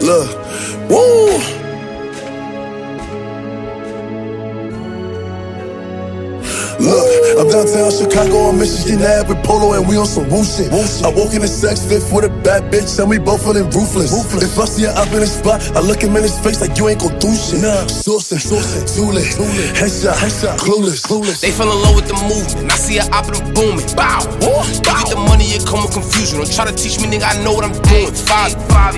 Look, woo. Look, I'm downtown Chicago on Michigan Ave with Polo and we on some woo shit. I walk in the sex fifth with a bad bitch and we both feeling ruthless. If I see her up in the spot, I look him in his face like you ain't gon' do shit. Sourcing, too lit, headshot, clueless. They fell in love with the movement, I see her up and booming. Bow, you get the money, it come with confusion. Don't try to teach me, nigga, I know what I'm doing. Favi,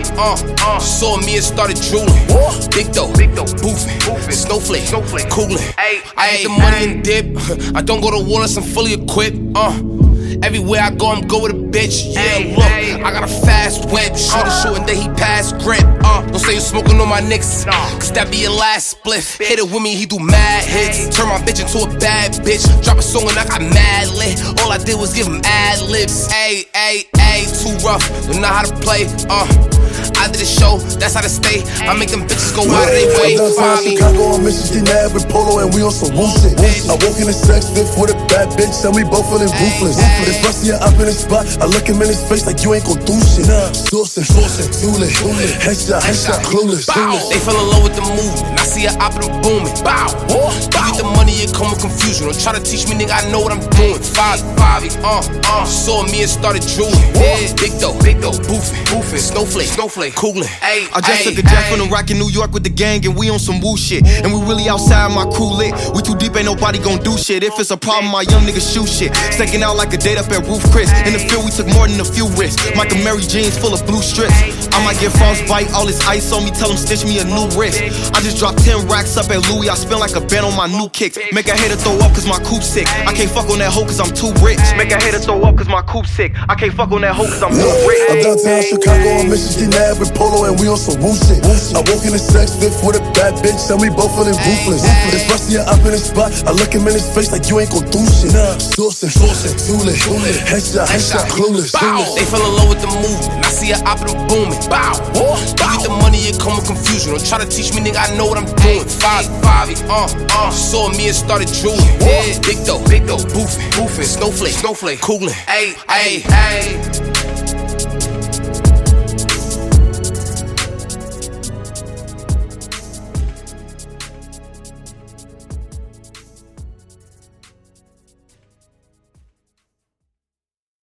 saw me and started drooling. Big dough, boofing, snowflake, coolin'. I get the money and dip. I don't go to war unless I'm fully equipped. Everywhere I go, I'm go with a bitch. Yeah, look, I got a fast whip. Shoot and then he pass grip. Don't say you smoking on my niggas, cause that be your last spliff. Hit it with me, he do mad hits. Turn my bitch into a bad bitch. Drop a song and I got mad lit. All I did was give him ad libs. Too rough, don't know how to play. I did a show, that's how to stay. I make them bitches go out of their way. I'm downtown Chicago on Michigan Ave with Polo and we on some woo shit. I walk in the sex fifth with a bad bitch and we both feeling ruthless. If I see her up in the spot, I look him in his face like you ain't gon' do shit. Sourcing, too lit, headshot, clueless. They fell in love with the movement, I see her up and booming. Bow, you get the money, it come with confusion. Don't try to teach me, nigga, I know what I'm doing. Favi, saw me and started drooling. Big dough, boofing, snowflake, coolin'. I just took a jet from the rock in New York with the gang and we on some woo shit. And we really outside, my crew lit. We too deep, ain't nobody gon' do shit. If it's a problem, my young niggas shoot shit. Staking out like a date up at Roof Chris. In the field, we took more than a few risks. Michael Mary jeans full of blue strips. I might get frostbite, all this ice on me, tell him stitch me a new wrist. I just dropped 10 racks up at Louis, I spend like a band on my new kicks. Make a hater throw up cause my coupe sick. I can't fuck on that hoe cause I'm too rich. Make a hater throw up cause my coupe sick. I can't fuck on that hoe cause I'm too rich. I'm downtown Chicago on Michigan Ave with Polo and we on some woo shit. I walk in the sex fifth with a bad bitch and we both feeling ruthless. If I see her up in the spot, I look him in his face like you ain't gon' do shit. Sourcing, too lit, headshot, clueless. They fell in love with the movement, I see her up and booming. Bow, you get the money, it come with confusion. Don't try to teach me, nigga, I know what I'm doing. Favi, saw me and started drooling. Big dough, boofing, snowflake, coolin'.